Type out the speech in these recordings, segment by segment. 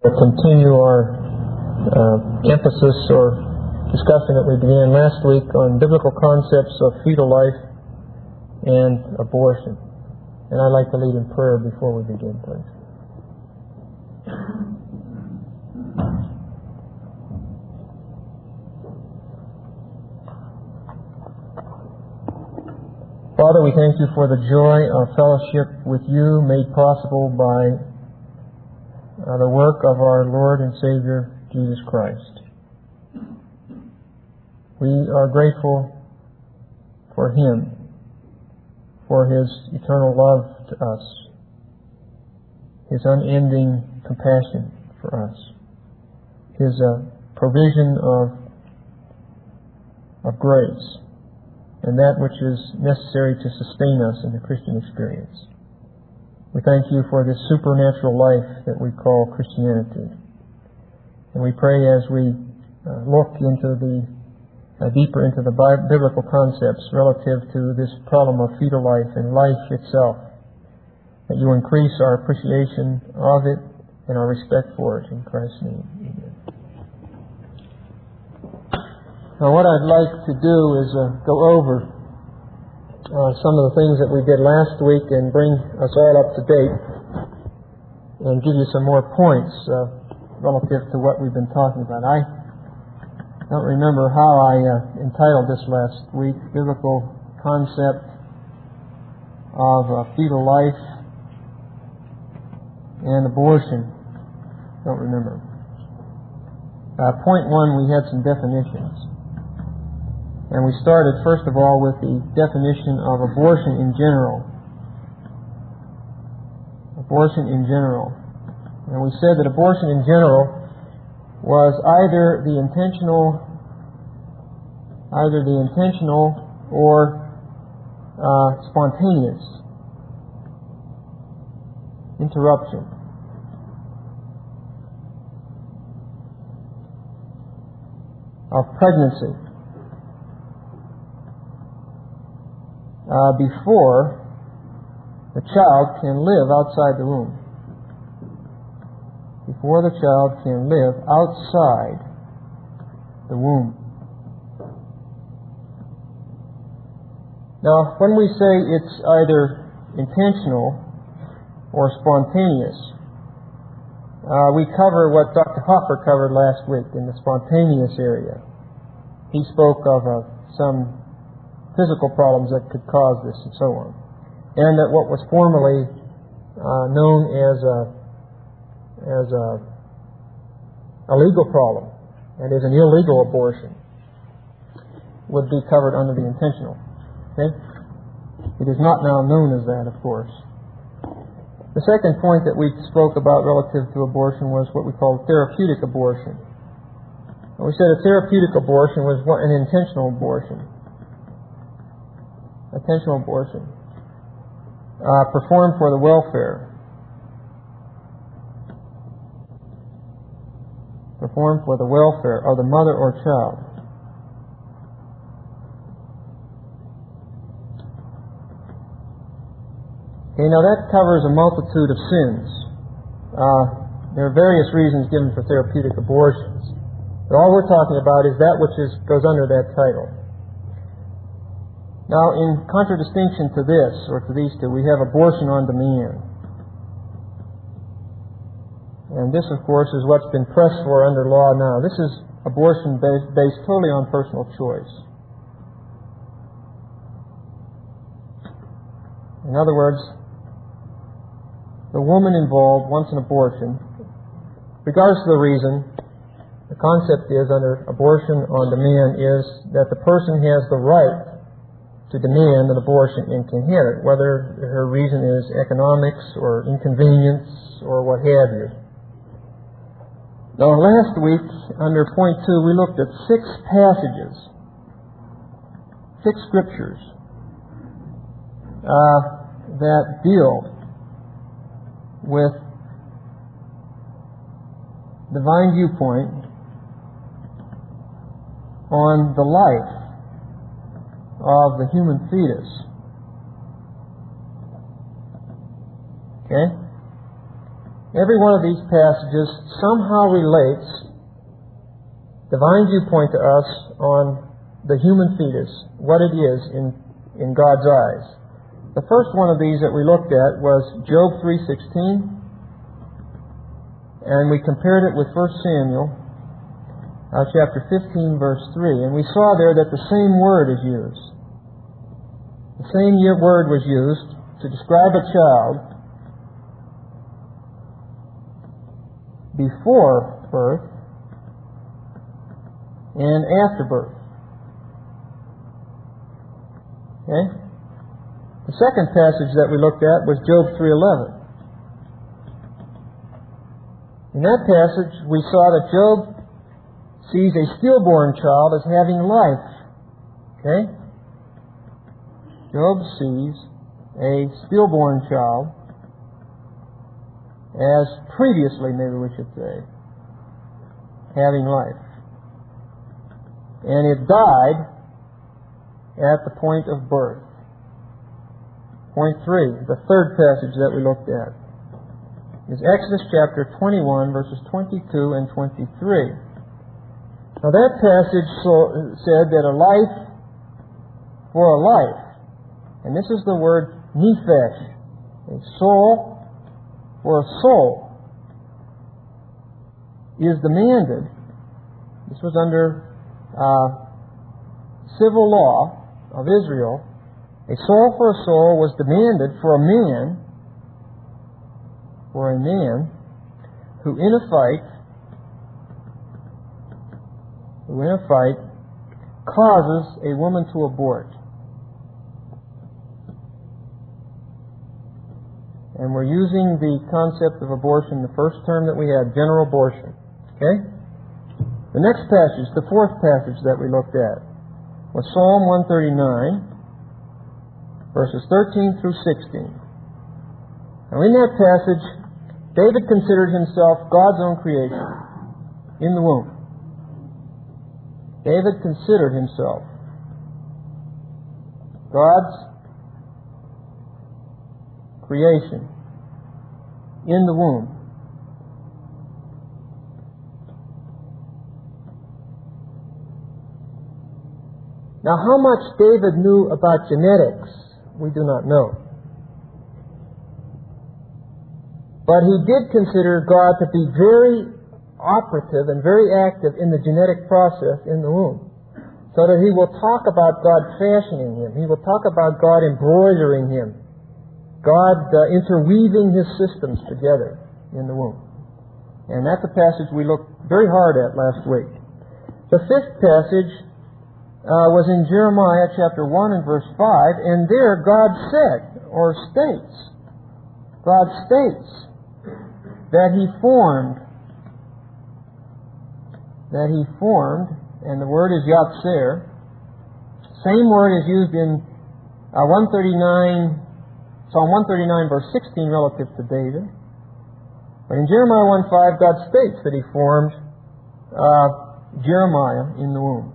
Continue our emphasis or discussion that we began last week on biblical concepts of fetal life and abortion. And I'd like to lead in prayer before we begin, please. Father, we thank you for the joy of fellowship with you made possible by the work of our Lord and Savior, Jesus Christ. We are grateful for Him, for His eternal love to us, His unending compassion for us, His provision of grace, and that which is necessary to sustain us in the Christian experience. We thank you for this supernatural life that we call Christianity. And we pray as we look into deeper into the biblical concepts relative to this problem of fetal life and life itself, that you increase our appreciation of it and our respect for it. In Christ's name, amen. Now what I'd like to do is go over some of the things that we did last week and bring us all up to date and give you some more points relative to what we've been talking about. I don't remember how I entitled this last week, Biblical Concept of Fetal Life and Abortion. Don't remember. Point one, we had some definitions. And we started, first of all, with the definition of abortion in general. Abortion in general. And we said that abortion in general was either the intentional or spontaneous interruption of pregnancy before the child can live outside the womb. Before the child can live outside the womb. Now, when we say it's either intentional or spontaneous, we cover what Dr. Hoffer covered last week in the spontaneous area. He spoke of some physical problems that could cause this and so on. And that what was formerly known as a legal problem, that is an illegal abortion, would be covered under the intentional. Okay? It is not now known as that, of course. The second point that we spoke about relative to abortion was what we call therapeutic abortion. And we said a therapeutic abortion was an intentional abortion. Intentional abortion. Performed for the welfare. Performed for the welfare of the mother or child. Okay, now that covers a multitude of sins. There are various reasons given for therapeutic abortions. But all we're talking about is that which goes under that title. Now, in contradistinction to this, or to these two, we have abortion on demand. And this, of course, is what's been pressed for under law now. This is abortion based totally on personal choice. In other words, the woman involved wants an abortion. Regardless of the reason, the concept is under abortion on demand is that the person has the right to demand an abortion and can have it, whether her reason is economics or inconvenience or what have you. Now, last week, under point 2, we looked at 6 passages, 6 scriptures that deal with divine viewpoint on the life of the human fetus. Okay? every one of these passages somehow relates divine viewpoint to us on the human fetus, what it is in God's eyes. The first one of these that we looked at was Job 3:16, and we compared it with 1 Samuel chapter 15, verse 3, and we saw there that the same word is used. The same word was used to describe a child before birth and after birth. Okay? The second passage that we looked at was Job 3:11. In that passage, we saw that Job sees a stillborn child as having life. Okay? Job sees a stillborn child as previously, maybe we should say, having life. And it died at the point of birth. Point 3, the third passage that we looked at, is Exodus chapter 21, verses 22 and 23. Now that passage said that a life for a life, and this is the word nephesh, a soul for a soul, is demanded. This was under civil law of Israel. A soul for a soul was demanded for a man who in a fight causes a woman to abort. And we're using the concept of abortion, the first term that we had, general abortion. Okay? The next passage, the fourth passage that we looked at, was Psalm 139, verses 13 through 16. Now in that passage, David considered himself God's own creation in the womb. David considered himself God's creation in the womb. Now, how much David knew about genetics, we do not know. But he did consider God to be very operative and very active in the genetic process in the womb, so that he will talk about God fashioning him. He will talk about God embroidering him, God interweaving his systems together in the womb. And that's a passage we looked very hard at last week. The fifth passage was in Jeremiah chapter 1 and verse 5, and there God said, or states, God states that He formed, and the word is Yatzer. Same word is used in Psalm 139 verse 16 relative to David. But in Jeremiah 1:5, God states that He formed Jeremiah in the womb.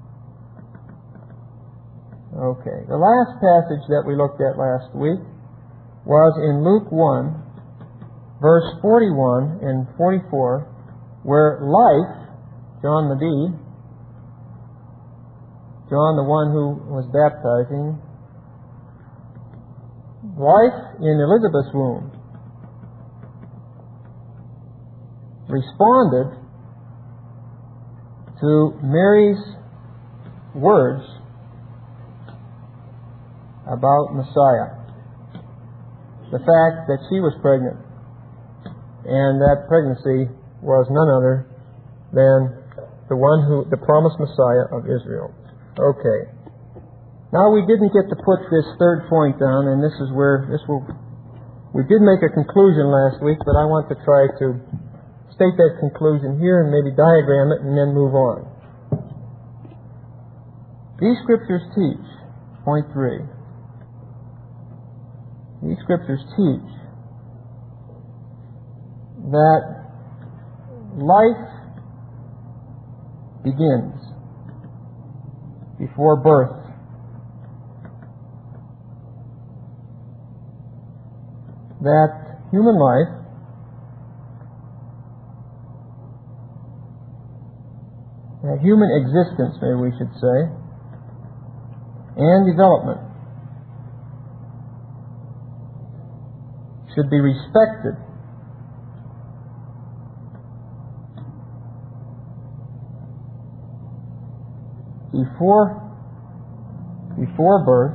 Okay. The last passage that we looked at last week was in Luke 1, verse 41 and 44, where life, John the Bee, John the one who was baptizing, life in Elizabeth's womb, responded to Mary's words about Messiah. The fact that she was pregnant, and that pregnancy was none other than the promised Messiah of Israel. Okay. Now we didn't get to put this third point down, and this is where we did make a conclusion last week, but I want to try to state that conclusion here and maybe diagram it and then move on. These scriptures teach, point 3, these scriptures teach that life begins before birth. That human life human existence, maybe we should say, and development should be respected before birth.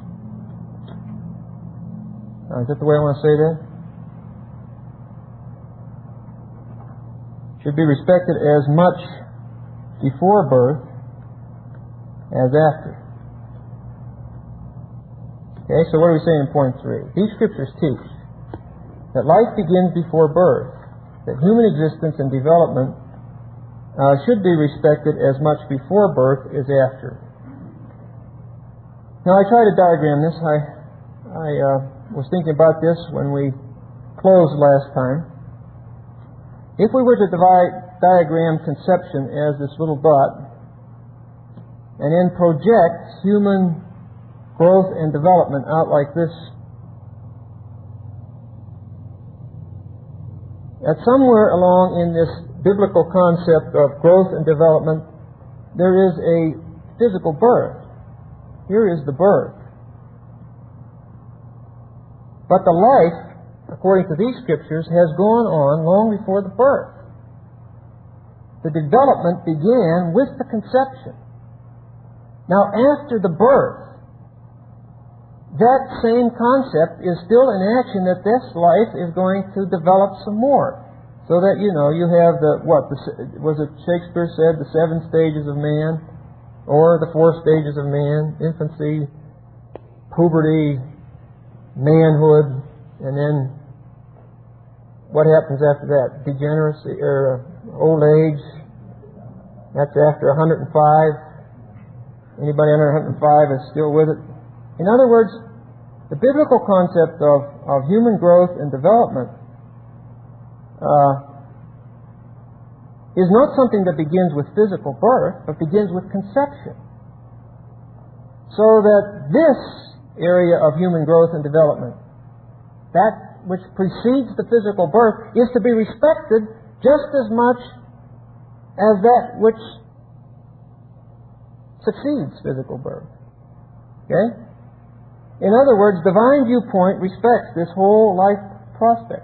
Is that the way I want to say that? Should be respected as much before birth as after. Okay, so what are we saying in point 3? These scriptures teach that life begins before birth, that human existence and development should be respected as much before birth as after. Now, I tried to diagram this. I was thinking about this when we closed last time. If we were to diagram conception as this little dot, and then project human growth and development out like this, at somewhere along in this biblical concept of growth and development, there is a physical birth. Here is the birth. But the life, according to these scriptures, has gone on long before the birth. The development began with the conception. Now, after the birth, that same concept is still in action, that this life is going to develop some more. So that, you have was it Shakespeare said, the 7 stages of man, or the 4 stages of man: infancy, puberty, manhood, and then what happens after that? Degeneracy, or old age. That's after 105. Anybody under 105 is still with it? In other words, the biblical concept of human growth and development is not something that begins with physical birth, but begins with conception. So that this area of human growth and development, that which precedes the physical birth, is to be respected just as much as that which succeeds physical birth. Okay? In other words, divine viewpoint respects this whole life prospect.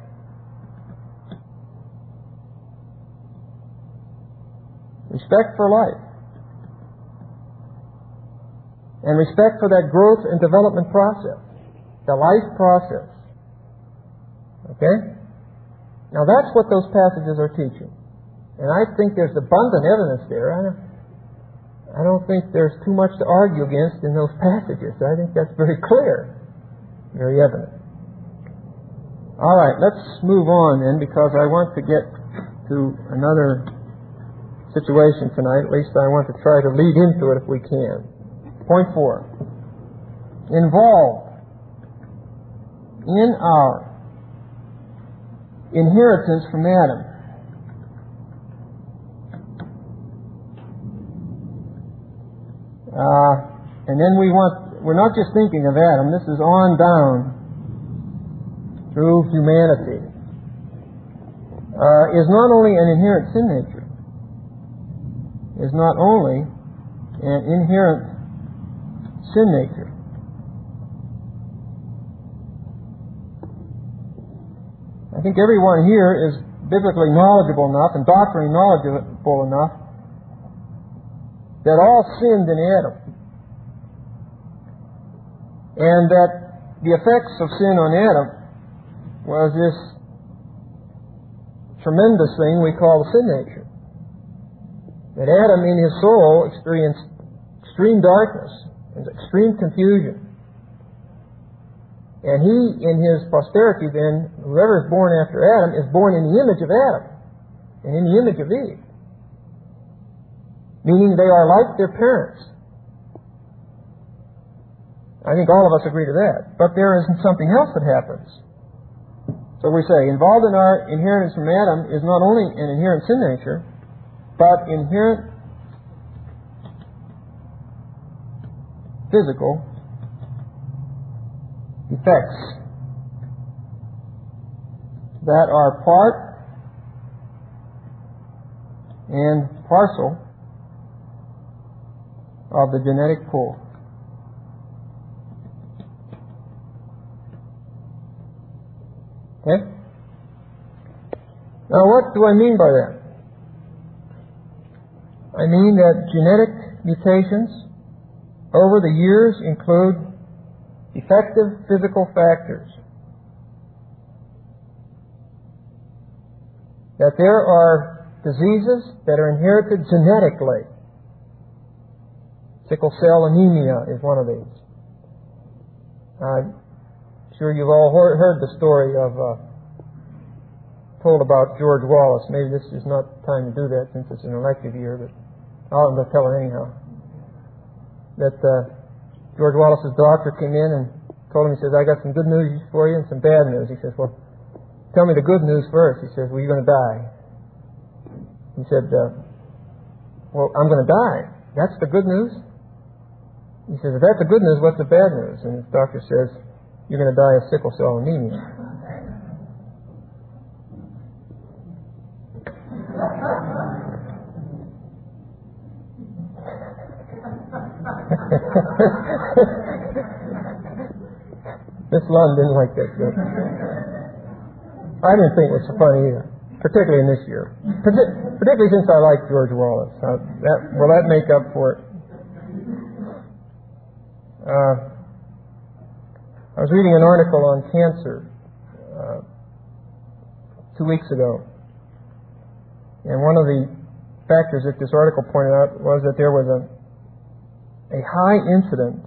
Respect for life. And respect for that growth and development process. The life process. Okay? Now that's what those passages are teaching. And I think there's abundant evidence there. I don't think there's too much to argue against in those passages. I think that's very clear. Very evident. All right, let's move on then, because I want to get to another situation tonight. At least I want to try to lead into it if we can. Point 4. Involved in our inheritance from Adam. And then we're not just thinking of Adam, this is on down through humanity. Is not only an inherent sin nature, is not only an inherent sin nature. I think everyone here is biblically knowledgeable enough and doctrinally knowledgeable enough that all sinned in Adam, and that the effects of sin on Adam was this tremendous thing we call the sin nature. That Adam in his soul experienced extreme darkness and extreme confusion. And he, in his posterity then, whoever is born after Adam, is born in the image of Adam and in the image of Eve. Meaning they are like their parents. I think all of us agree to that. But there is something else that happens. So we say, involved in our inheritance from Adam is not only an inherent sin nature, but inherent physical effects that are part and parcel of the genetic pool. Okay? Now, what do I mean by that? I mean that genetic mutations over the years include defective physical factors. That there are diseases that are inherited genetically. Sickle cell anemia is one of these. I'm sure you've all heard the story of told about George Wallace. Maybe this is not time to do that since it's an elective year, but I'm going to tell it anyhow. That George Wallace's doctor came in and told him, he says, I got some good news for you and some bad news. He says, well, tell me the good news first. He says, well, you're going to die. He said, well, I'm going to die. That's the good news? He says, if that's the good news, what's the bad news? And the doctor says, you're going to die of sickle cell anemia. Miss Lund didn't like that joke. I didn't think it was so funny either, particularly in this year. Particularly since I like George Wallace. Will that make up for it? I was reading an article on cancer 2 weeks ago, and one of the factors that this article pointed out was that there was a high incidence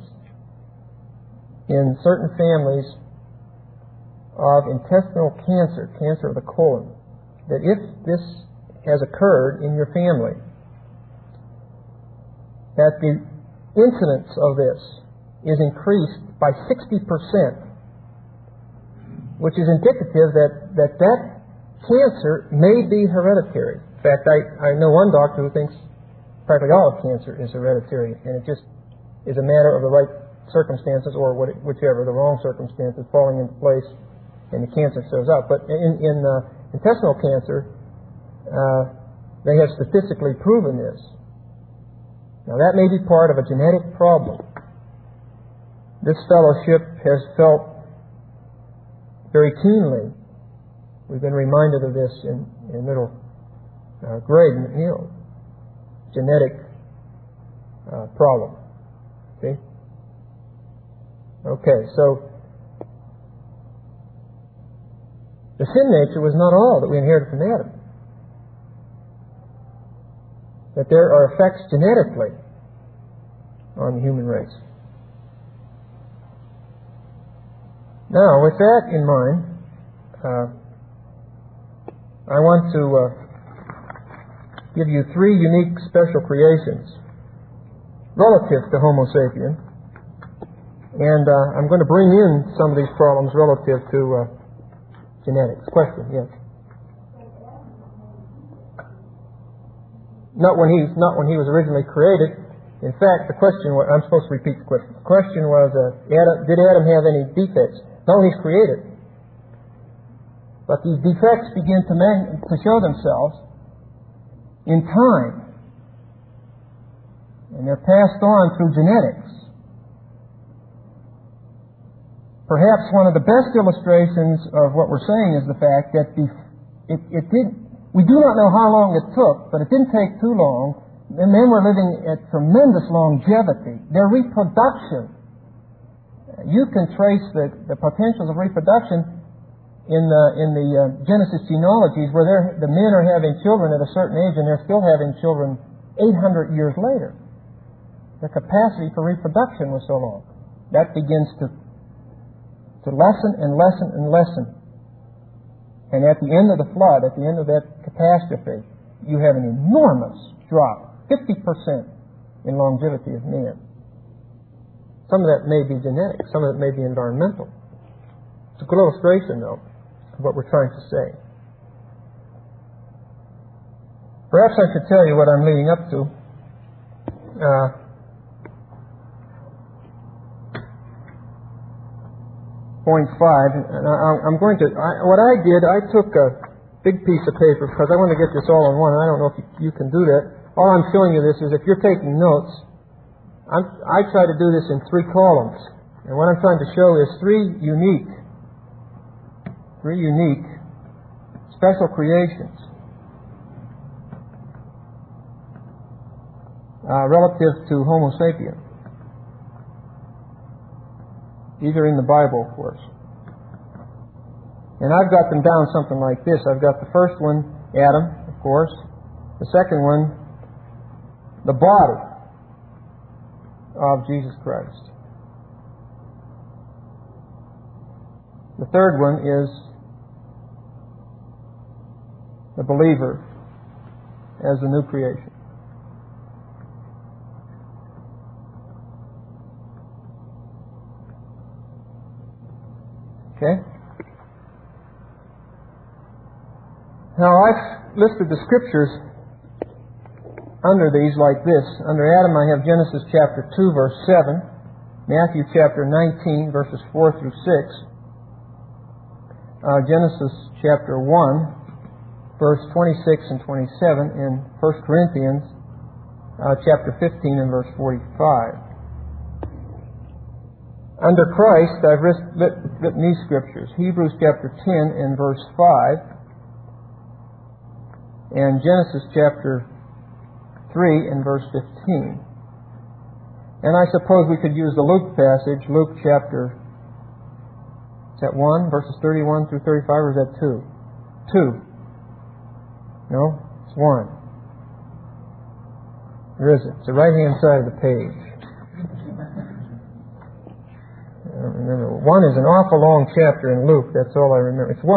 in certain families of intestinal cancer, cancer of the colon, that if this has occurred in your family, that the incidence of this is increased by 60%, which is indicative that cancer may be hereditary. In fact, I know one doctor who thinks practically all of cancer is hereditary, and it just is a matter of the right circumstances, or whichever, the wrong circumstances falling into place, and the cancer shows up. But in intestinal cancer, they have statistically proven this. Now, that may be part of a genetic problem. This fellowship has felt very keenly. We've been reminded of this in middle grade in McNeil. Genetic problem. See? Okay, so the sin nature was not all that we inherited from Adam. That there are effects genetically on the human race. Now, with that in mind, I want to give you 3 unique special creations relative to Homo sapien, and I'm going to bring in some of these problems relative to genetics. Question? Yes. Not when he was originally created. In fact, the question was, I'm supposed to repeat the question. The question was, did Adam have any defects? No, he's created. But these defects begin to show themselves in time. And they're passed on through genetics. Perhaps one of the best illustrations of what we're saying is the fact that we do not know how long it took, but it didn't take too long. And men were living at tremendous longevity. Their reproduction, you can trace the potentials of reproduction in the Genesis genealogies, where the men are having children at a certain age and they're still having children 800 years later. Their capacity for reproduction was so long. That begins to lessen and lessen and lessen. And at the end of the flood, at the end of that catastrophe, you have an enormous drop, 50% in longevity of man. Some of that may be genetic, some of it may be environmental. It's a good illustration, though, of what we're trying to say. Perhaps I should tell you what I'm leading up to. Point 5. I'm going to. What I did, I took a big piece of paper because I want to get this all in one. I don't know if you can do that. All I'm showing you this is if you're taking notes, I try to do this in 3 columns. And what I'm trying to show is three unique special creations relative to Homo sapien. These are in the Bible, of course. And I've got them down something like this. I've got the first one, Adam, of course. The second one, the body of Jesus Christ. The third one is the believer as the new creation. Okay? Now, I've listed the scriptures under these like this. Under Adam, I have Genesis chapter 2, verse 7, Matthew chapter 19, verses 4 through 6, Genesis chapter 1, verse 26 and 27, and 1 Corinthians chapter 15 and verse 45. Under Christ, I've written these scriptures. Hebrews chapter 10 and verse 5, and Genesis chapter 3 and verse 15. And I suppose we could use the Luke passage, Luke chapter, is that 1, verses 31 through 35, or is that 2? 2. No, it's 1. Where is it? It's the right-hand side of the page. I don't remember. 1 is an awful long chapter in Luke. That's all I remember. It's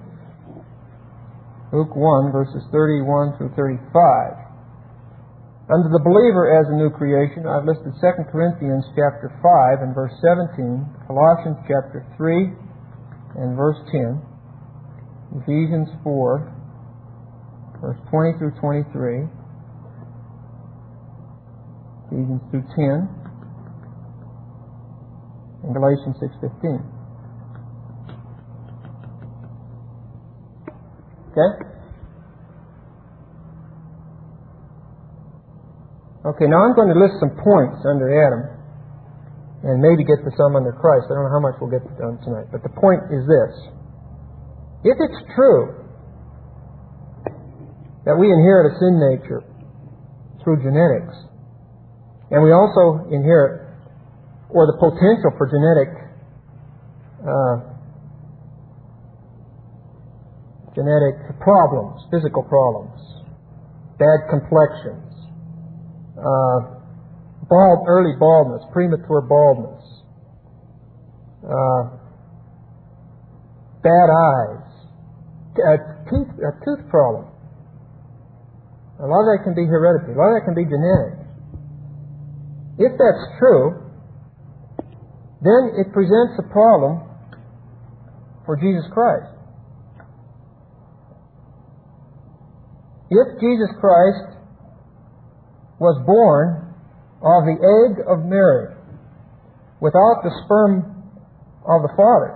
1. Luke 1, verses 31 through 35. Under the believer as a new creation, I've listed 2 Corinthians chapter 5 and verse 17, Colossians chapter 3 and verse 10, Ephesians 4, verse 20 through 23, Ephesians 2:10, and Galatians 6:15. Okay? Okay, now I'm going to list some points under Adam and maybe get to some under Christ. I don't know how much we'll get done tonight. But the point is this. If it's true that we inherit a sin nature through genetics, and we also inherit, or the potential for genetic problems, physical problems, bad complexions, early baldness, premature baldness, bad eyes, a tooth problem. A lot of that can be hereditary. A lot of that can be genetic. If that's true, then it presents a problem for Jesus Christ. If Jesus Christ was born of the egg of Mary without the sperm of the Father,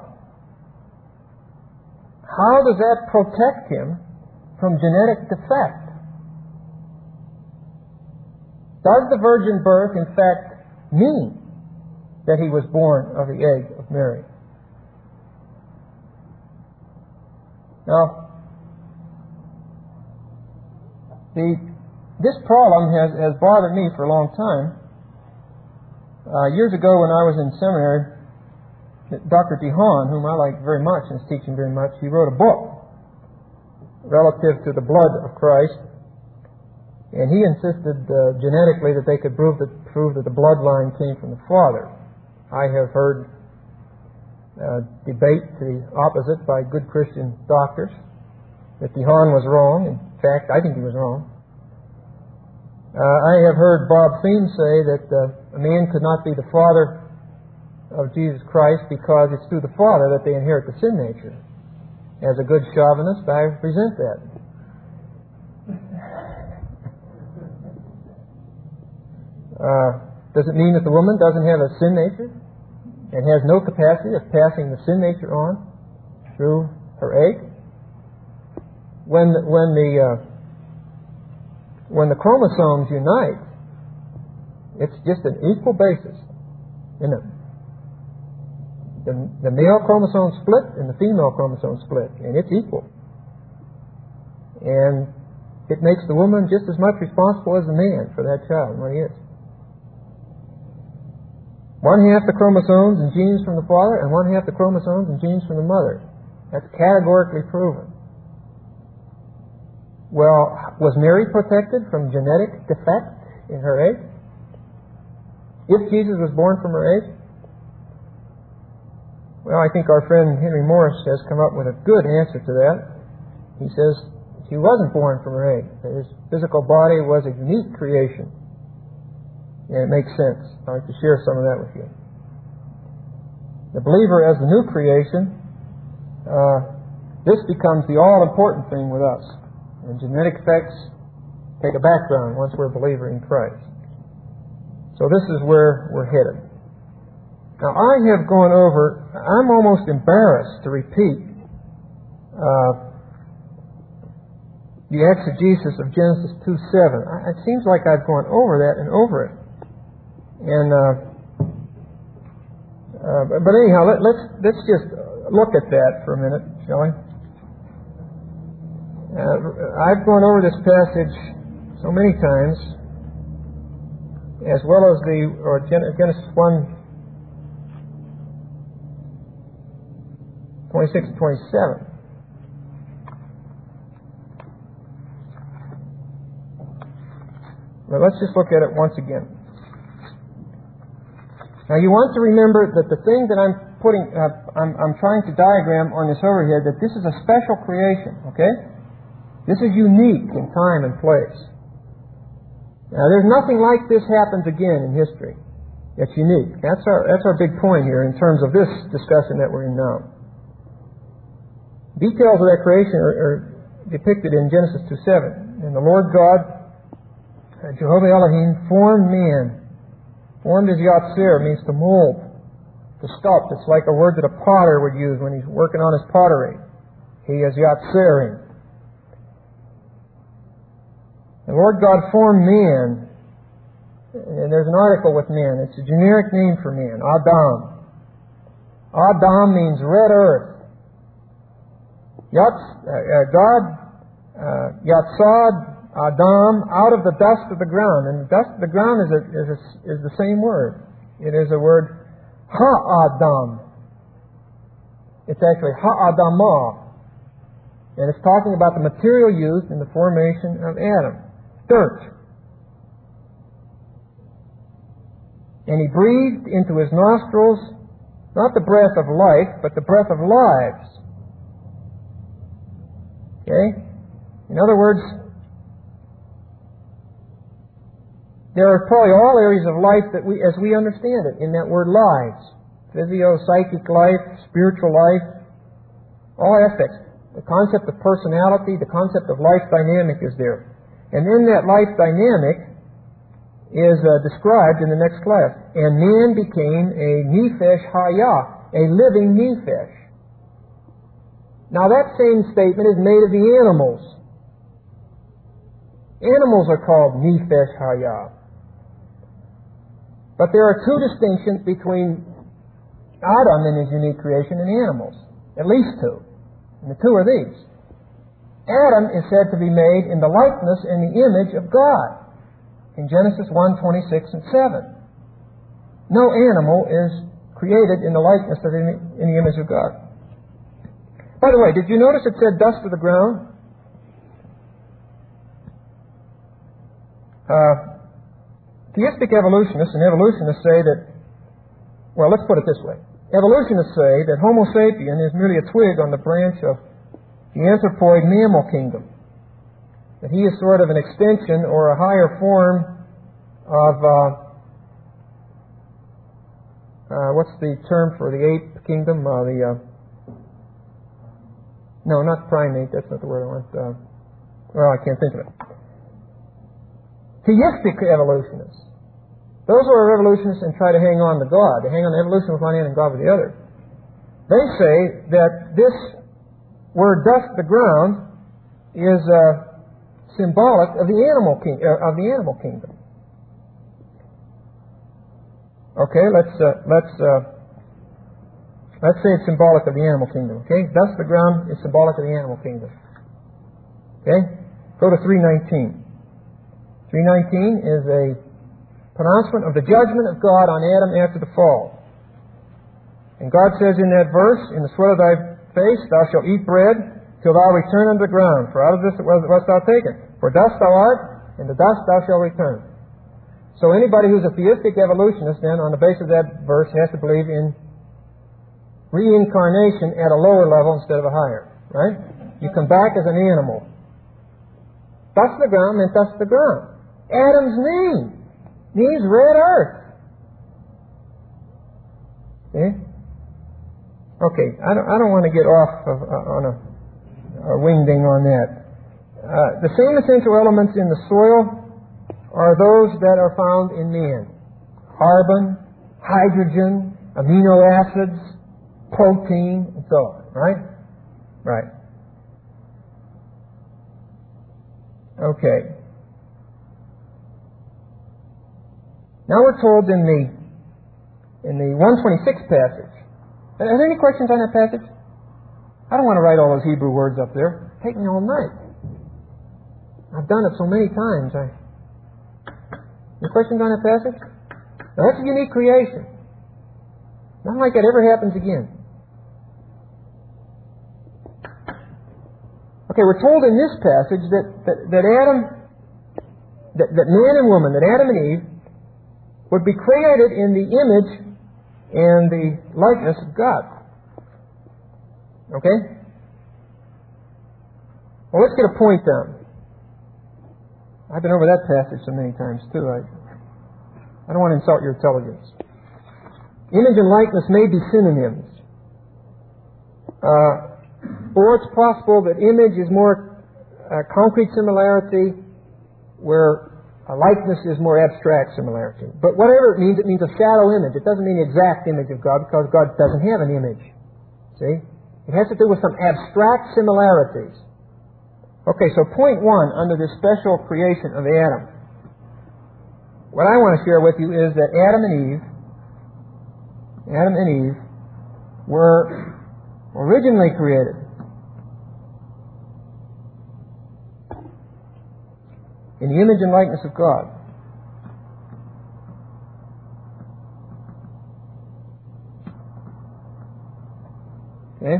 how does that protect him from genetic defect? Does the virgin birth, in fact, mean that he was born of the egg of Mary? Now, this problem has bothered me for a long time. Years ago when I was in seminary, Dr. DeHaan, whom I like very much and is teaching very much, he wrote a book relative to the blood of Christ, and he insisted genetically that they could prove that the bloodline came from the Father. I have heard debate to the opposite by good Christian doctors, that DeHaan was wrong. In fact, I think he was wrong. I have heard Bob Thien say that a man could not be the father of Jesus Christ because it's through the Father that they inherit the sin nature. As a good chauvinist, I resent that. Does it mean that the woman doesn't have a sin nature and has no capacity of passing the sin nature on through her egg? When the chromosomes unite, It's just an equal basis, isn't it? The male chromosome split and the female chromosome split, and it's equal. And it makes the woman just as much responsible as the man for that child, what he is. 1/2 the chromosomes and genes from the father, and 1/2 the chromosomes and genes from the mother. That's categorically proven. Well, was Mary protected from genetic defect in her egg? If Jesus was born from her egg? Well, I think our friend Henry Morris has come up with a good answer to that. He says she wasn't born from her egg. His physical body was a unique creation. And it makes sense. I'd like to share some of that with you. The believer as the new creation, this becomes the all-important thing with us. And genetic effects take a background once we're a believer in Christ. So this is where we're headed. Now, I have gone over, I'm almost embarrassed to repeat the exegesis of Genesis 2:7. It seems like I've gone over that and over it. And but anyhow, let's just look at that for a minute, shall we? I've gone over this passage so many times, as well as Genesis 1:26 and 27. But let's just look at it once again. Now, you want to remember that the thing that I'm trying to diagram on this overhead, that this is a special creation, okay? This is unique in time and place. Now, there's nothing like this happens again in history. It's unique. That's our big point here in terms of this discussion that we're in now. Details of that creation are depicted in Genesis 2:7. And the Lord God, Jehovah Elohim, formed man. Formed as Yatzer means to mold, to sculpt. It's like a word that a potter would use when he's working on his pottery. He is Yatzering. The Lord God formed man. And there's an article with man. It's a generic name for man, Adam. Adam means red earth. God Yatsad Adam out of the dust of the ground, and the dust of the ground is the same word. It is a word Ha-Adam. It's actually Ha-Adamah, and it's talking about the material used in the formation of Adam, dirt. And he breathed into his nostrils not the breath of life, but the breath of lives. Okay? In other words, there are probably all areas of life that as we understand it, in that word lives. Physio, psychic life, spiritual life, all aspects. The concept of personality, the concept of life dynamic is there. And then that life dynamic is described in the next class. And man became a Nefesh Hayah, a living Nefesh. Now that same statement is made of the animals. Animals are called Nefesh Hayah. But there are two distinctions between Adam and his unique creation and animals. At least two. And the two are these. Adam is said to be made in the likeness and the image of God. In Genesis 1:26 and 7. No animal is created in the likeness of in the image of God. By the way, did you notice it said dust of the ground? Theistic evolutionists and evolutionists say that, well, let's put it this way. Evolutionists say that Homo sapien is merely a twig on the branch of the anthropoid mammal kingdom. That he is sort of an extension or a higher form of, what's the term for the ape kingdom? No, not primate, that's not the word I want. Well, I can't think of it. Theistic evolutionists. Those who are evolutionists and try to hang on to God, they hang on to evolution with one hand and God with the other. They say that this word dust the ground is symbolic of the animal kingdom. Okay, let's say it's symbolic of the animal kingdom. Okay, dust of the ground is symbolic of the animal kingdom. Okay, go to 3:19. 3:19 is a pronouncement of the judgment of God on Adam after the fall. And God says in that verse, "In the sweat of thy face thou shalt eat bread till thou return unto the ground. For out of this wast thou taken. For dust thou art, and to dust thou shalt return." So anybody who's a theistic evolutionist then, on the basis of that verse, has to believe in reincarnation at a lower level instead of a higher. Right? You come back as an animal. Dust of the ground meant dust of the ground. Adam's name means red earth. Okay? Okay, I don't want to get off on a wingding on that. The same essential elements in the soil are those that are found in man. Carbon, hydrogen, amino acids, protein, and so on. Right? Right. Okay. Now we're told in the 126 passage. Are there any questions on that passage? I don't want to write all those Hebrew words up there. It'll take me all night. I've done it so many times. Any questions on that passage? Now that's a unique creation. Nothing like that ever happens again. Okay, we're told in this passage that man and woman, that Adam and Eve, would be created in the image and the likeness of God. Okay? Well, let's get a point down. I've been over that passage so many times too. I don't want to insult your intelligence. Image and likeness may be synonyms. Or it's possible that image is more concrete similarity, where a likeness is more abstract similarity. But whatever it means a shadow image. It doesn't mean the exact image of God, because God doesn't have an image. See? It has to do with some abstract similarities. Okay, so point one under this special creation of Adam. What I want to share with you is that Adam and Eve were originally created in the image and likeness of God. Okay?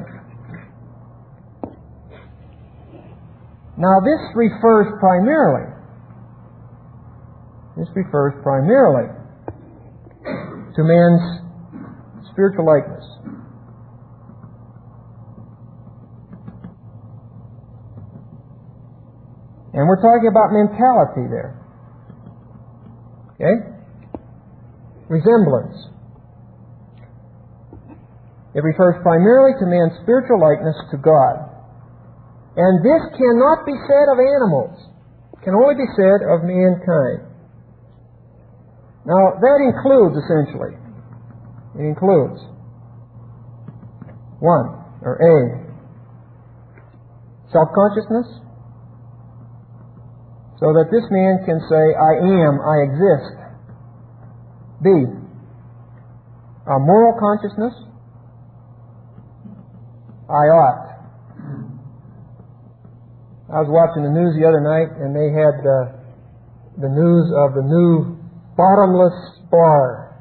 Now this refers primarily to man's spiritual likeness. And we're talking about mentality there. Okay? Resemblance. It refers primarily to man's spiritual likeness to God. And this cannot be said of animals. It can only be said of mankind. Now, that includes, essentially, it includes A, self-consciousness, so that this man can say, I am, I exist. B, a moral consciousness, I ought. I was watching the news the other night, and they had the news of the new bottomless bar.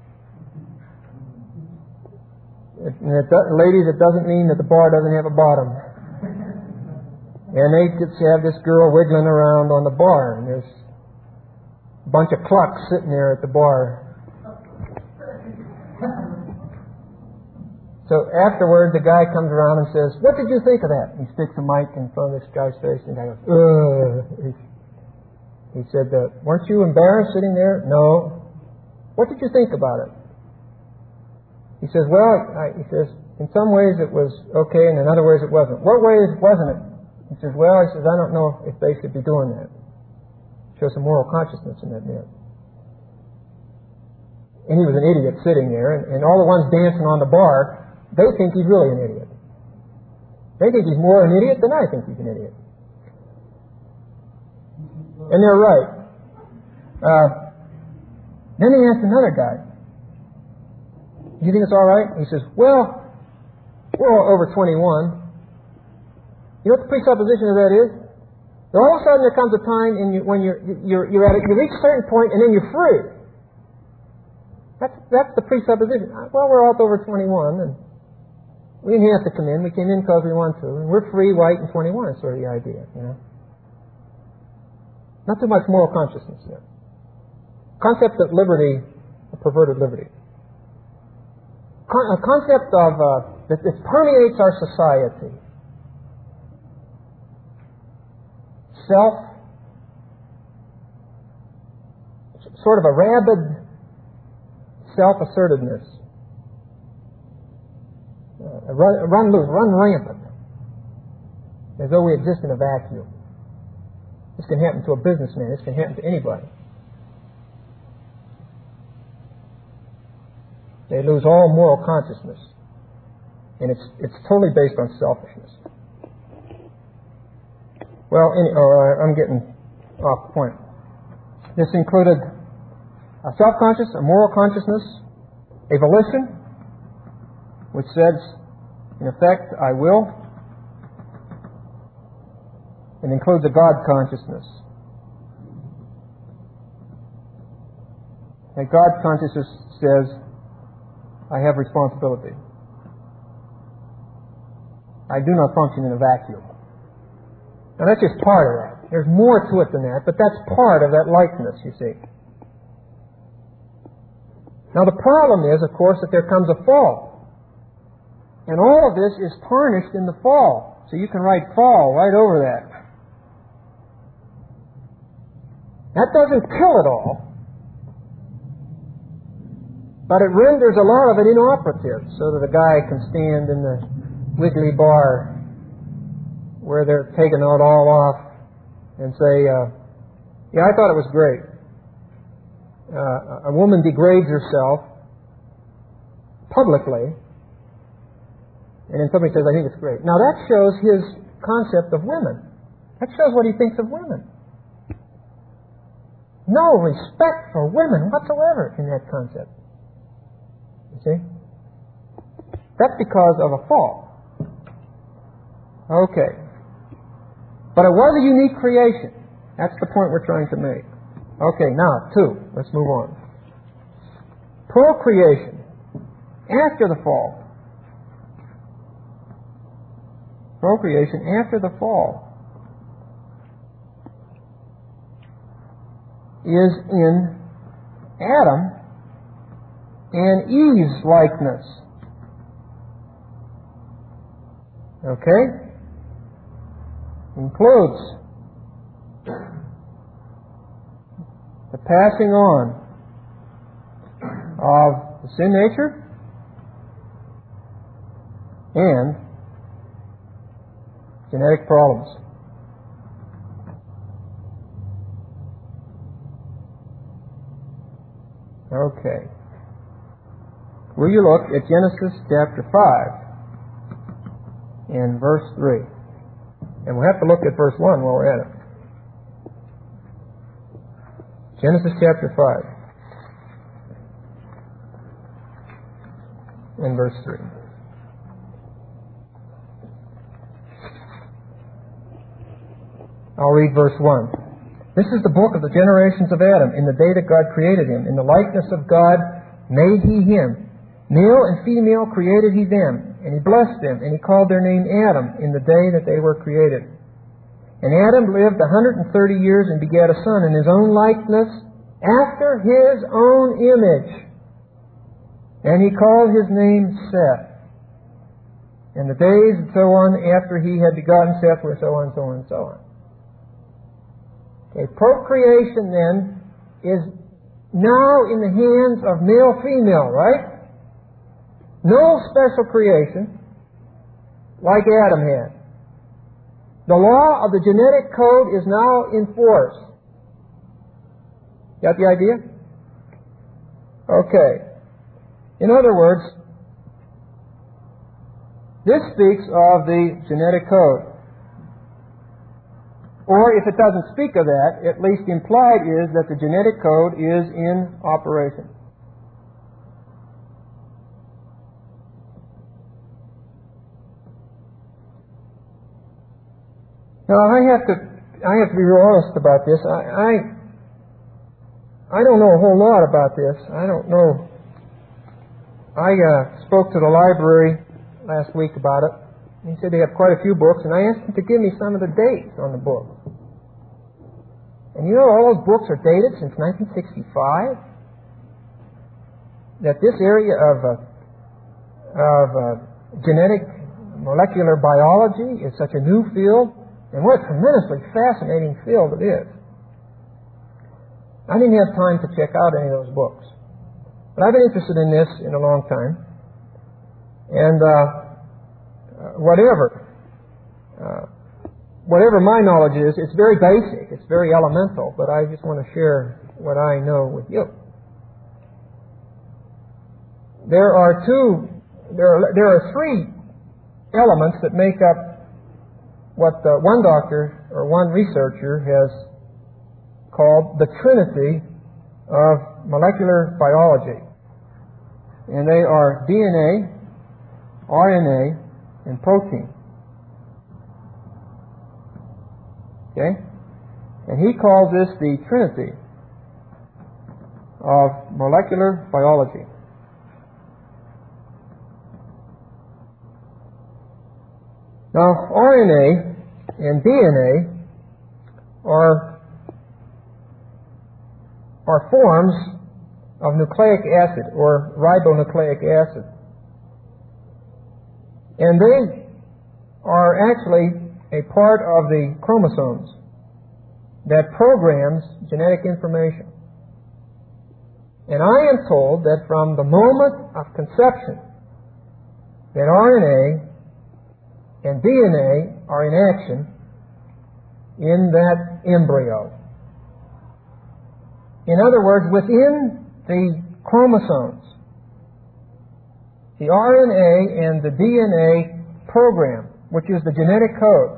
Ladies, it doesn't mean that the bar doesn't have a bottom. And they just have this girl wiggling around on the bar, and there's a bunch of clucks sitting there at the bar. So afterward, the guy comes around and says, "What did you think of that?" He sticks a mic in front of this guy's face, and the guy goes, "Ugh." He said, "Weren't you embarrassed sitting there?" "No." "What did you think about it?" He says, he says, "In some ways it was okay, and in other ways it wasn't." "What ways wasn't it?" He says, "I don't know if they should be doing that." Show some moral consciousness in that man. And he was an idiot sitting there, and all the ones dancing on the bar, they think he's really an idiot. They think he's more an idiot than I think he's an idiot. And they're right. Then he asked another guy. Do you think it's all right? He says, well, we're all over 21. You know what the presupposition of that is? All of a sudden there comes a time when you reach a certain point and then you're free. That's the presupposition. Well, we're all over 21 and we didn't have to come in. We came in because we want to. And we're free, white, and 21 is sort of the idea, you know. Not too much moral consciousness there. Concept of liberty, a perverted liberty. A concept of that permeates our society. Sort of a rabid self-assertiveness. Run loose, run rampant, as though we exist in a vacuum. This can happen to a businessman. This can happen to anybody. They lose all moral consciousness, and it's totally based on selfishness. Well, I'm getting off point. This included a self-conscious, a moral consciousness, a volition, which says, in effect, I will. It includes a God consciousness. A God consciousness says, I have responsibility. I do not function in a vacuum. Now that's just part of that. There's more to it than that, but that's part of that likeness, you see. Now the problem is, of course, that there comes a fall. And all of this is tarnished in the fall. So you can write fall right over that. That doesn't kill it all, but it renders a lot of it inoperative, so that a guy can stand in the wiggly bar where they're taking it all off and say, yeah, I thought it was great. A woman degrades herself publicly, and then somebody says, I think it's great. Now that shows his concept of women. That shows what he thinks of women. No respect for women whatsoever in that concept. You see? That's because of a fall. Okay. But it was a unique creation. That's the point we're trying to make. Okay, now, 2. Let's move on. Procreation. After the fall. Procreation after the fall is in Adam and Eve's likeness. Okay? Includes the passing on of the sin nature and genetic problems. Okay. Will you look at Genesis chapter 5 and verse 3? And we'll have to look at verse 1 while we're at it. Genesis chapter 5 and verse 3. I'll read verse 1. This is the book of the generations of Adam, in the day that God created him. In the likeness of God made he him. Male and female created he them, and he blessed them, and he called their name Adam in the day that they were created. And Adam lived 130 years and begat a son in his own likeness, after his own image. And he called his name Seth. And the days and so on after he had begotten Seth were so on, so on, so on. Okay, procreation then is now in the hands of male-female, right? No special creation like Adam had. The law of the genetic code is now in force. Got the idea? Okay. In other words, this speaks of the genetic code. Or if it doesn't speak of that, at least implied is that the genetic code is in operation. Now, I have to be real honest about this. I don't know a whole lot about this. I don't know. I spoke to the library last week about it. He said they have quite a few books, and I asked him to give me some of the dates on the books. And you know, all those books are dated since 1965. That this area of genetic molecular biology is such a new field, and what a tremendously fascinating field it is. I didn't have time to check out any of those books, but I've been interested in this in a long time. And whatever my knowledge is, it's very basic, it's very elemental, but I just want to share what I know with you. There are three elements that make up what one doctor or one researcher has called the Trinity of molecular biology. And they are DNA, RNA, and protein. Okay? And he calls this the Trinity of molecular biology. Now, RNA and DNA are forms of nucleic acid or ribonucleic acid. And they are actually a part of the chromosomes that programs genetic information. And I am told that from the moment of conception that RNA and DNA are in action in that embryo. In other words, within the chromosomes, the RNA and the DNA program, which is the genetic code,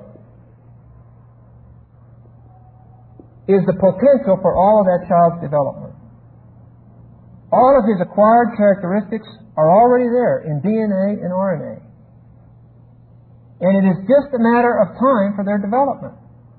is the potential for all of that child's development. All of his acquired characteristics are already there in DNA and RNA. And it is just a matter of time for their development.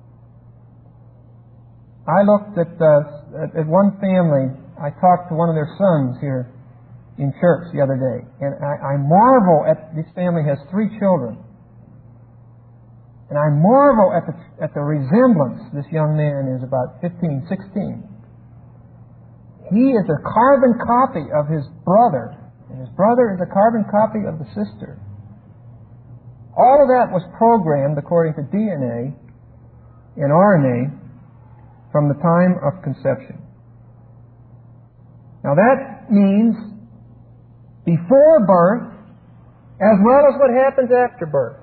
I looked at one family. I talked to one of their sons here in church the other day, and I marvel at this family has 3 children, and I marvel at the resemblance. This young man is about 15, 16. He is a carbon copy of his brother, and his brother is a carbon copy of the sister. All of that was programmed according to DNA and RNA from the time of conception. Now that means before birth as well as what happens after birth.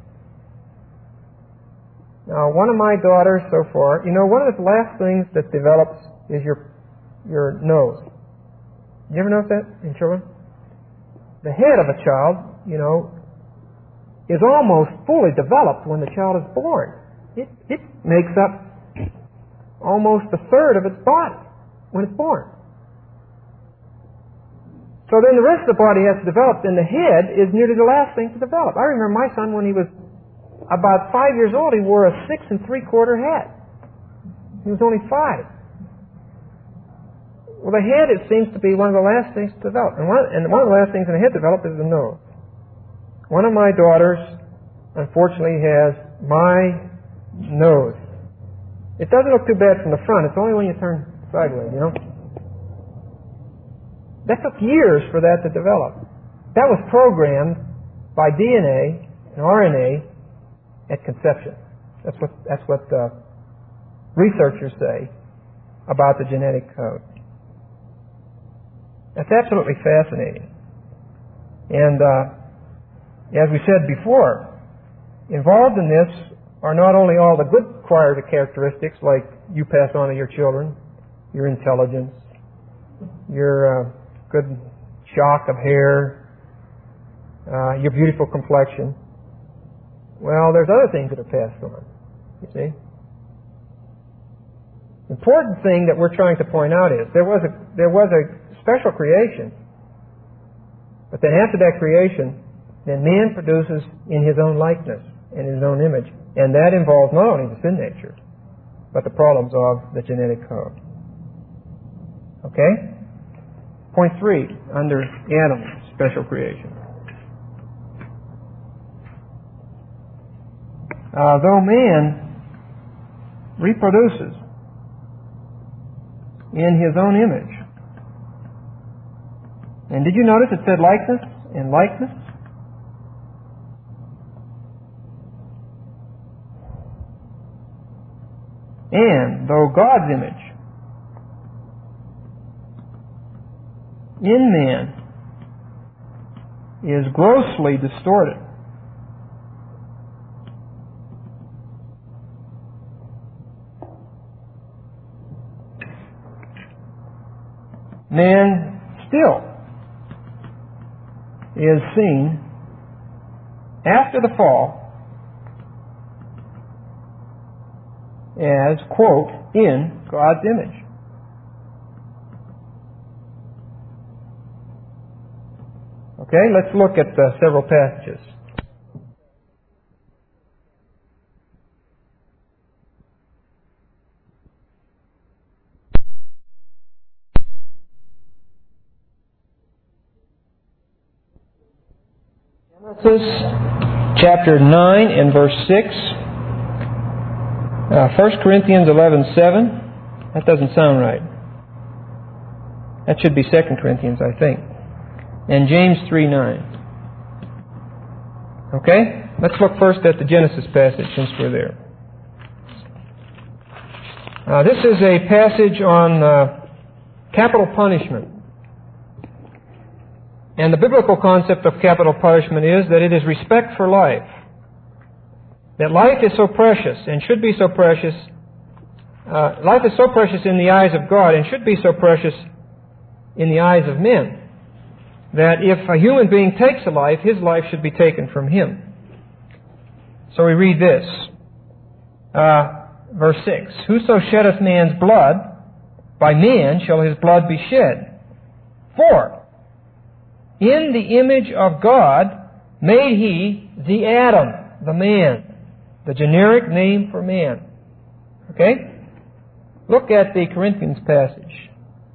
Now, one of my daughters so far, one of the last things that develops is your nose. You ever notice that in children? The head of a child, is almost fully developed when the child is born. It makes up almost a third of its body when it's born. So then the rest of the body has to develop, and the head is nearly the last thing to develop. I remember my son, when he was about 5 years old, he wore a 6 3/4 hat. He was only 5. Well, the head, it seems to be one of the last things to develop. And one of the last things in the head to develop is the nose. One of my daughters, unfortunately, has my nose. It doesn't look too bad from the front. It's only when you turn sideways, That took years for that to develop. That was programmed by DNA and RNA at conception. That's what researchers say about the genetic code. That's absolutely fascinating. And as we said before, involved in this are not only all the good acquired characteristics like you pass on to your children, your intelligence, your good shock of hair, your beautiful complexion. Well, there's other things that are passed on, you see. The important thing that we're trying to point out is there was a special creation, but then after that creation, then man produces in his own likeness and his own image And that involves not only the sin nature, but the problems of the genetic code. Okay? Point 3, under Adam's special creation. Though man reproduces in his own image. And did you notice it said likeness and likeness? And though God's image in man is grossly distorted, man still is seen after the fall as, quote, in God's image. Okay, let's look at several passages. Genesis chapter 9 and verse 6. 1 Corinthians 11:7. That doesn't sound right. That should be 2 Corinthians, I think. And James 3:9. Okay? Let's look first at the Genesis passage since we're there. This is a passage on capital punishment. And the biblical concept of capital punishment is that it is respect for life. That life is so precious and should be so precious. Life is so precious in the eyes of God and should be so precious in the eyes of men that if a human being takes a life, his life should be taken from him. So we read this. Verse 6. Whoso sheddeth man's blood, by man shall his blood be shed. For in the image of God made he the Adam, the man, the generic name for man. Okay? Look at the Corinthians passage.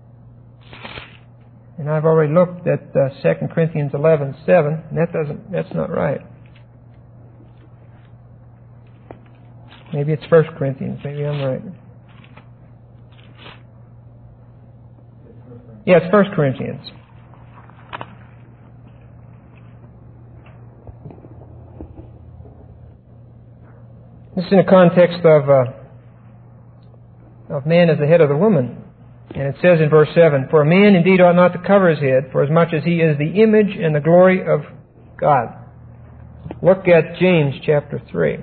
And I've already looked at 2 Corinthians 11:7, and that's not right. Maybe it's 1 Corinthians. Maybe I'm right. Yeah, it's 1 Corinthians. This is in the context of man as the head of the woman. And it says in verse 7, For a man indeed ought not to cover his head, for as much as he is the image and the glory of God. Look at James chapter 3.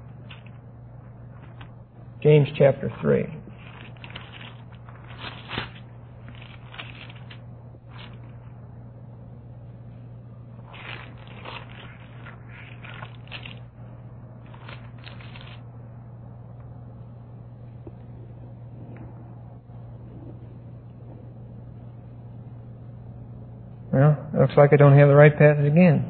James chapter 3. Well, it looks like I don't have the right passage again.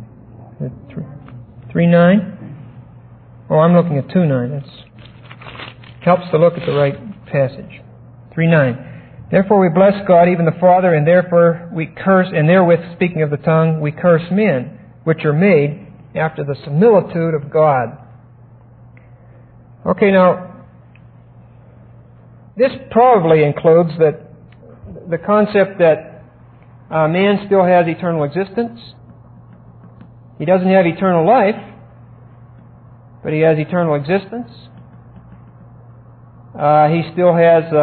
3:9? Oh, I'm looking at 2:9. That helps to look at the right passage. 3:9. Therefore we bless God, even the Father, and therefore we curse, and therewith, speaking of the tongue, we curse men, which are made after the similitude of God. Okay, now, this probably includes that the concept that man still has eternal existence. He doesn't have eternal life, but he has eternal existence. He still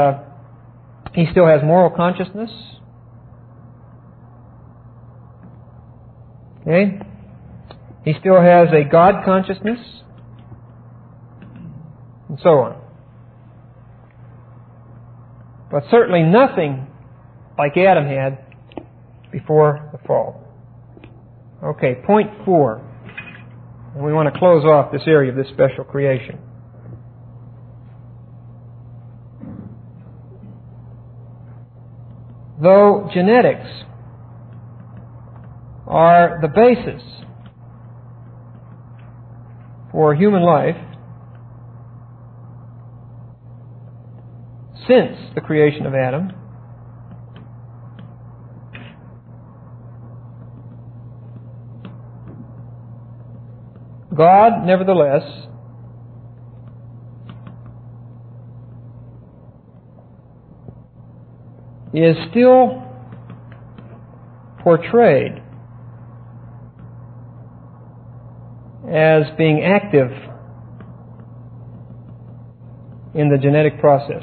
has moral consciousness. Okay? He still has a God consciousness, and so on. But certainly nothing like Adam had before the fall. Okay, point 4. And we want to close off this area of this special creation. Though genetics are the basis for human life since the creation of Adam, God, nevertheless, is still portrayed as being active in the genetic process.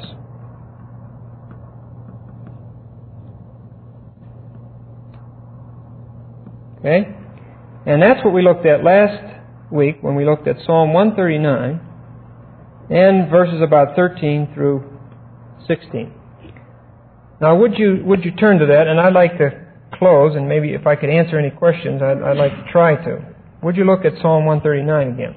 Okay? And that's what we looked at last week when we looked at Psalm 139 and verses about 13 through 16. Now, would you turn to that? And I'd like to close, and maybe if I could answer any questions, I'd like to try to. Would you look at Psalm 139 again?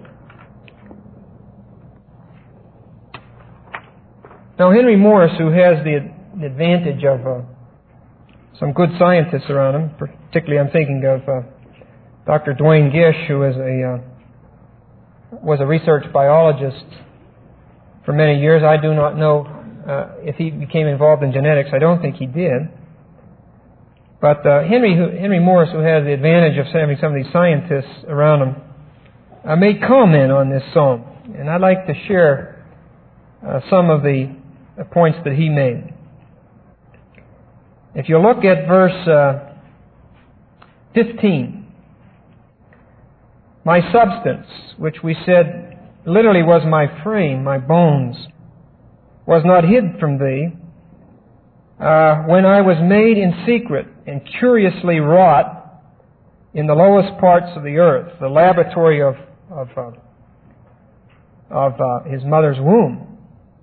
Now, Henry Morris, who has the advantage of some good scientists around him, particularly I'm thinking of Dr. Duane Gish, who is was a research biologist for many years. I do not know if he became involved in genetics. I don't think he did. But Henry Morris, who has the advantage of having some of these scientists around him, made comment on this psalm. And I'd like to share some of the points that he made. If you look at verse 15, my substance, which we said literally was my frame, my bones, was not hid from thee when I was made in secret and curiously wrought in the lowest parts of the earth, the laboratory of his mother's womb.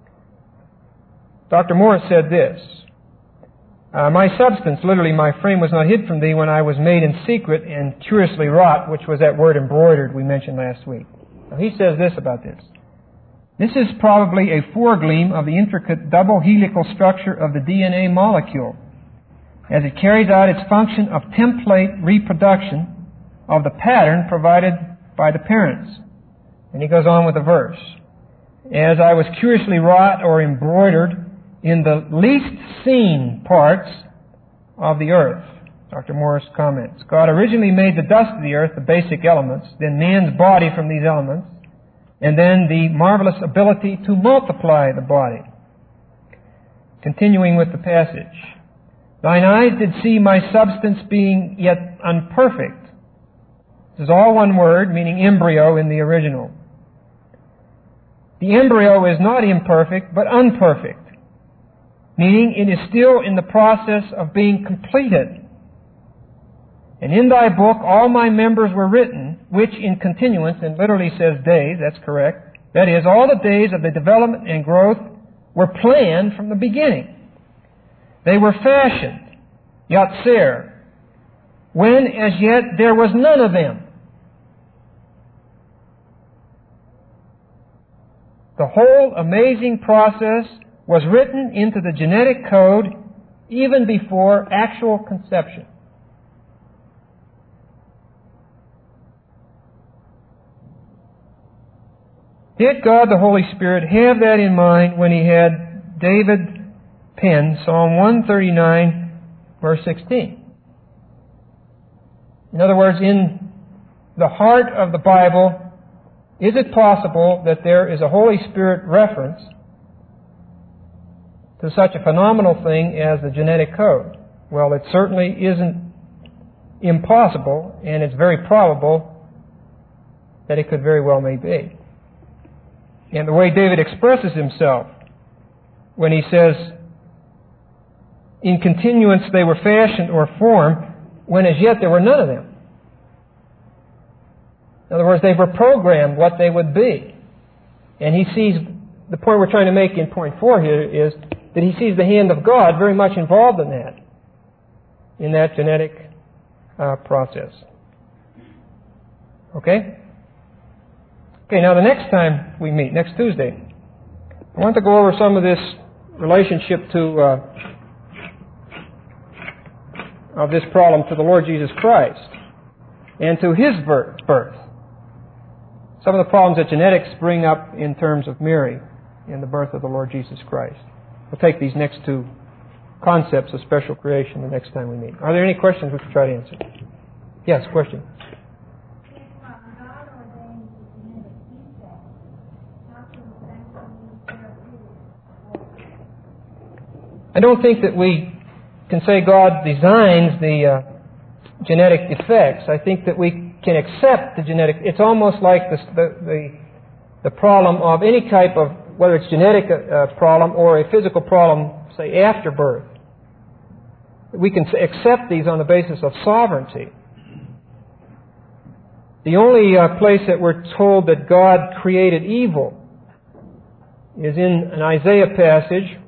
Dr. Morris said this, my substance, literally my frame, was not hid from thee when I was made in secret and curiously wrought, which was that word embroidered we mentioned last week. Now he says this about this. This is probably a foregleam of the intricate double helical structure of the DNA molecule as it carries out its function of template reproduction of the pattern provided by the parents. And he goes on with the verse. As I was curiously wrought or embroidered in the least seen parts of the earth. Dr. Morris comments, God originally made the dust of the earth, the basic elements, then man's body from these elements, and then the marvelous ability to multiply the body. Continuing with the passage. Thine eyes did see my substance being yet unperfect. This is all one word, meaning embryo in the original. The embryo is not imperfect, but unperfect, meaning it is still in the process of being completed. And in thy book all my members were written, which in continuance, and literally says days, that's correct. That is, all the days of the development and growth were planned from the beginning. They were fashioned, yatser, when as yet there was none of them. The whole amazing process was written into the genetic code even before actual conception. Did God the Holy Spirit have that in mind when He had David pen Psalm 139, verse 16? In other words, in the heart of the Bible, is it possible that there is a Holy Spirit reference to such a phenomenal thing as the genetic code? Well, it certainly isn't impossible, and it's very probable that it could very well may be. And the way David expresses himself when he says, in continuance they were fashioned or formed, when as yet there were none of them. In other words, they were programmed what they would be. And he sees, the point we're trying to make in point 4 here is that he sees the hand of God very much involved in that genetic process. Okay? Okay, now the next time we meet, next Tuesday, I want to go over some of this relationship to of this problem to the Lord Jesus Christ and to His birth. some of the problems that genetics bring up in terms of Mary and the birth of the Lord Jesus Christ. We'll take these next two concepts of special creation the next time we meet. Are there any questions we can try to answer? Yes, question. I don't think that we can say God designs the genetic effects. I think that we can accept the genetic. It's almost like the problem of any type of, whether it's genetic problem or a physical problem, say after birth. We can accept these on the basis of sovereignty. The only place that we're told that God created evil is in an Isaiah passage.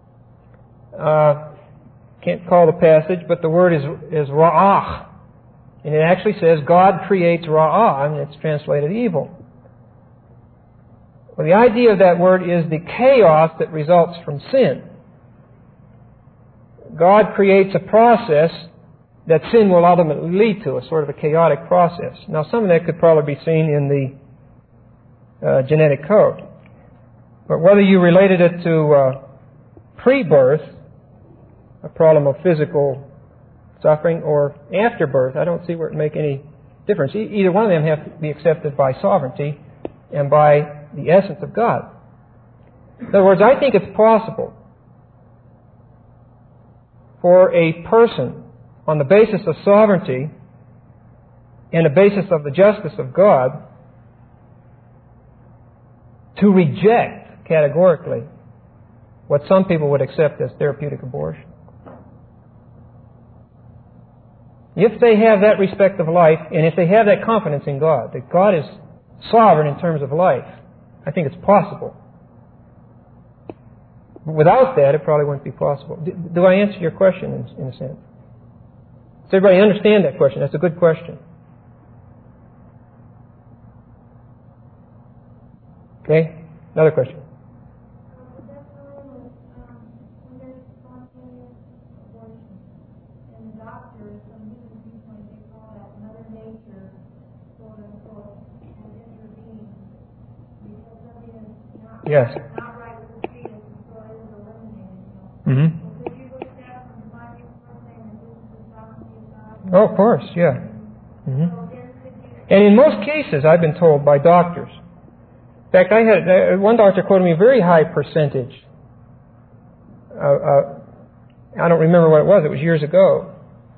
Can't call the passage, but the word is ra'ah. And it actually says God creates ra'ah, and it's translated evil. Well, the idea of that word is the chaos that results from sin. God creates a process that sin will ultimately lead to, a sort of a chaotic process. Now, some of that could probably be seen in the genetic code. But whether you related it to pre-birth, a problem of physical suffering, or after birth, I don't see where it would make any difference. Either one of them have to be accepted by sovereignty and by the essence of God. In other words, I think it's possible for a person, on the basis of sovereignty and the basis of the justice of God, to reject categorically what some people would accept as therapeutic abortion. If they have that respect of life, and if they have that confidence in God, that God is sovereign in terms of life, I think it's possible. Without that, it probably wouldn't be possible. Do I answer your question in a sense? Does everybody understand that question? That's a good question. Okay? Another question. Yes. Mm-hmm. Oh, of course, yeah. Mm-hmm. And in most cases, I've been told by doctors. In fact, I had one doctor quoted me a very high percentage. I don't remember what it was. It was years ago.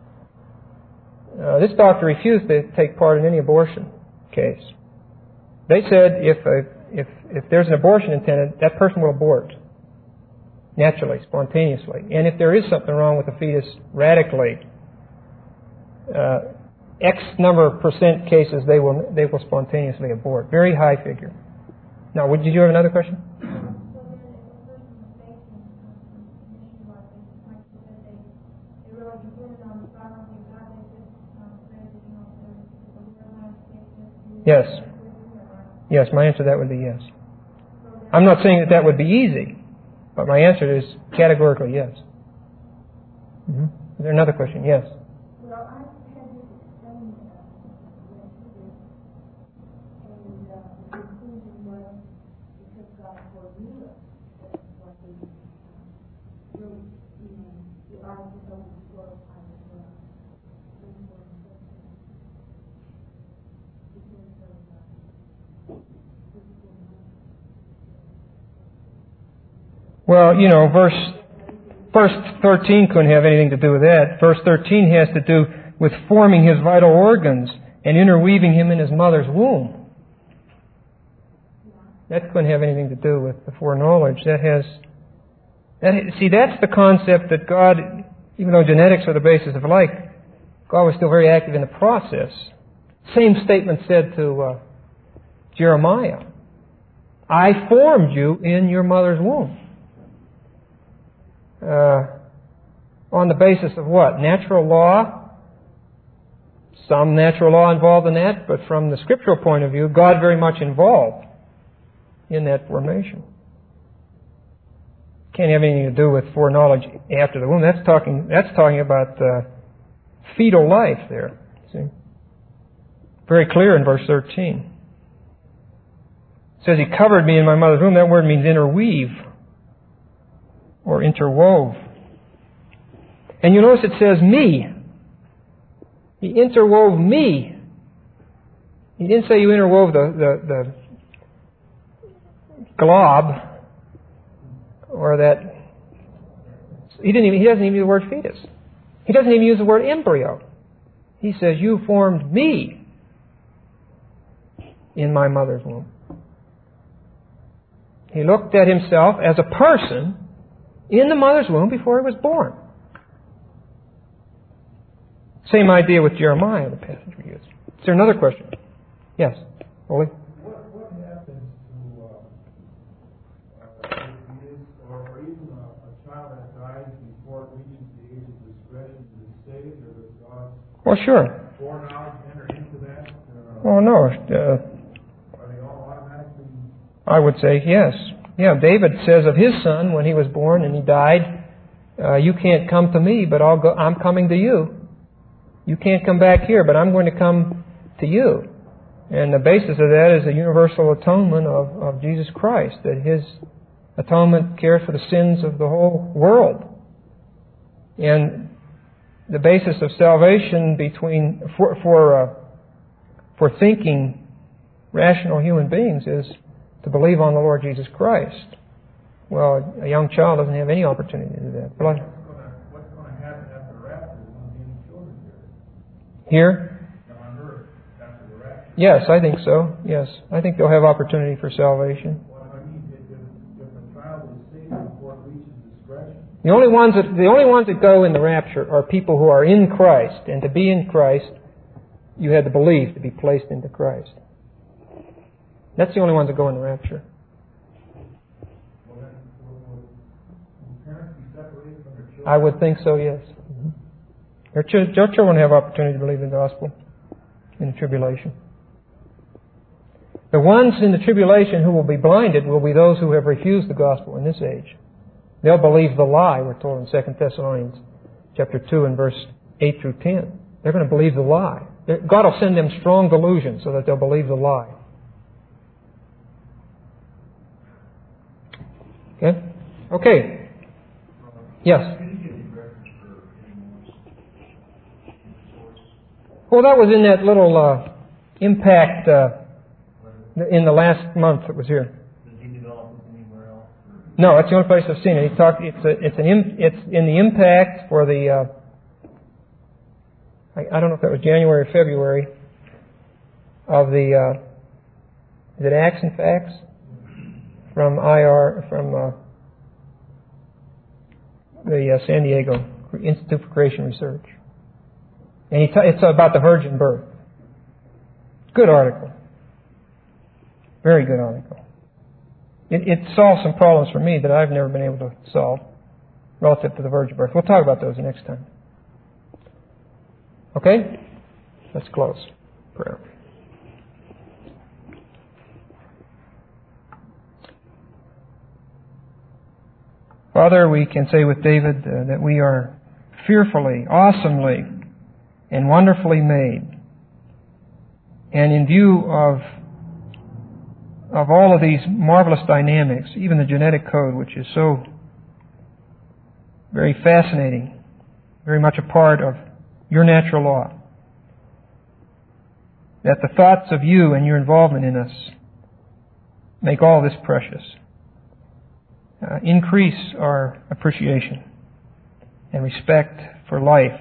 This doctor refused to take part in any abortion case. They said if there's an abortion intended, that person will abort naturally, spontaneously. And if there is something wrong with the fetus radically, X number of percent cases they will spontaneously abort. Very high figure. Now, did you have another question? Yes. Yes, my answer to that would be yes. I'm not saying that would be easy, but my answer is categorically yes. Mm-hmm. Is there another question? Yes. Well, verse 13 couldn't have anything to do with that. Verse 13 has to do with forming his vital organs and interweaving him in his mother's womb. That couldn't have anything to do with the foreknowledge. See, that's the concept that God, even though genetics are the basis of life, God was still very active in the process. Same statement said to Jeremiah. I formed you in your mother's womb. On the basis of what? Natural law? Some natural law involved in that, but from the scriptural point of view, God very much involved in that formation. Can't have anything to do with foreknowledge after the womb. That's talking about fetal life there. See? Very clear in verse 13. says He covered me in my mother's womb. That word means interweave or interwove. And you notice it says me. He interwove me. He didn't say you interwove the glob or that. He doesn't even use the word fetus. He doesn't even use the word embryo. He says you formed me in my mother's womb. He looked at Himself as a person in the mother's womb before He was born. Same idea with Jeremiah, the passage we used. Is there another question? Yes. Oli? What happens to or even a child that dies before it reaches the age of discretion? Is it saved, or does God Well, sure. foreknowledge enter into that? Oh, no. Are they all automatically? I would say yes. Yeah, David says of his son when he was born and he died, you can't come to me, but I'm coming to you. You can't come back here, but I'm going to come to you. And the basis of that is the universal atonement of Jesus Christ, that His atonement cares for the sins of the whole world. And the basis of salvation for thinking rational human beings is to believe on the Lord Jesus Christ. Well, a young child doesn't have any opportunity to do that. What's going to happen after the rapture? There's going to be any children Here? on earth after the rapture? Yes, I think so. Yes. I think they'll have opportunity for salvation. Well, I mean, if a child is saved before it reaches discretion, The only ones that go in the rapture are people who are in Christ. And to be in Christ, you had to believe to be placed into Christ. That's the only ones that go in the rapture. well, then will parents be separated from their children? I would think so, yes. Your children have opportunity to believe the gospel in the tribulation. The ones in the tribulation who will be blinded will be those who have refused the gospel in this age. They'll believe the lie, we're told in 2 Thessalonians chapter 2 and verse 8 through 10. They're going to believe the lie. God will send them strong delusion so that they'll believe the lie. Okay? Okay. Yes? Well, that was in that little impact in the last month that was here. No, it's the only place I've seen it. It's in the impact for the. I don't know if that was January or February of the. Is it Acts and Facts from the San Diego Institute for Creation Research, and it's about the virgin birth. Good article. Very good article. It solves some problems for me that I've never been able to solve relative to the virgin birth. We'll talk about those next time. Okay? Let's close. Prayer. Father, we can say with David that we are fearfully, awesomely, and wonderfully made. And in view of all of these marvelous dynamics, even the genetic code, which is so very fascinating, very much a part of your natural law, that the thoughts of you and your involvement in us make all this precious. Increase our appreciation and respect for life,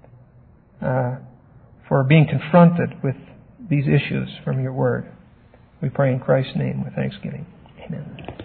for being confronted with these issues from your Word. We pray in Christ's name with thanksgiving. Amen.